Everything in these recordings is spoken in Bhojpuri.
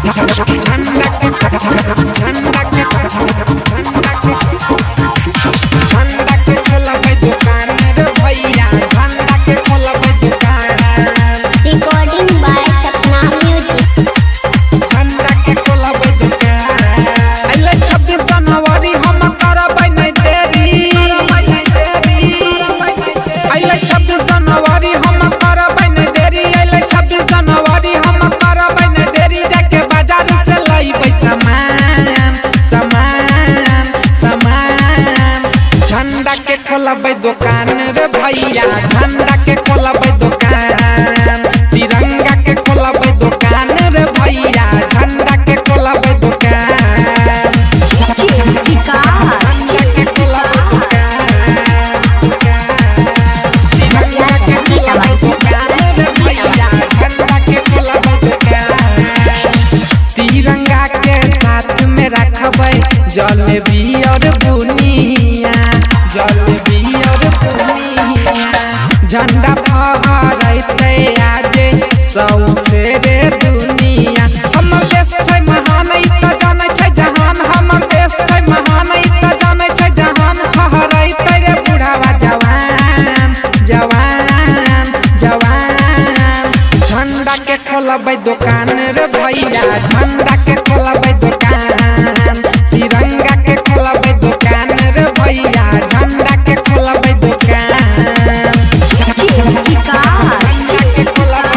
झंडा के खोलबै दुकान रे भैया, झंडा के खोलबै दुकान, तिरंगा के खोलबै दुकान रे भैया, झंडा के खोलबै दुकान, झंडा के खोलबै दुकान, तिरंगा के खोलबै दुकान रे भैया, झंडा के खोलबै दुकान, तिरंगा के साथ में रखबै जलेबी और बुनिया, जलेबी और बुनिया, झंडा फहराइते आज सौसे रे दुनिया। हमर देश छै महान ई त जानै छै जहान, हमर देश छै महान ई त जानै छै जहान, फहराइते रे बुढ़ावा जवान जवान जवान, झंडा के खोलबै दुकान रे भैया, झंडा के खोलबै दुकान, तिरंगा के खोलबै दुकान रे भैया, झंडा के खोलबै दुकान, झंडा के खोलबै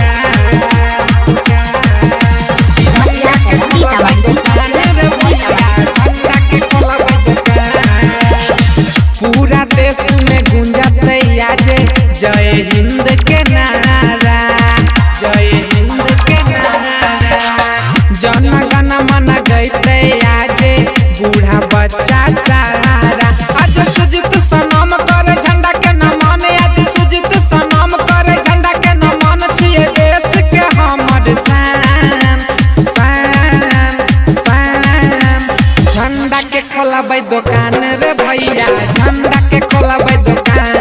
दुकान, तिरंगा के खोलबै दुकान रे भैया, झंडा के खोलबै दुकान। पूरा देश में गूंजतै आज जय हिंद के नारा, जय हिंद के नारा, जन गण मन गइते आज बूढ़ा बच्चा सारा। आज सुजित सनम करे झंडा के नमन, आज सुजित सनम करे झंडा के नमन, छिए देश के हमर शान शान शान। झंडा के खोलबै दुकान रे भैया, झंडा के खोलबै दुकान,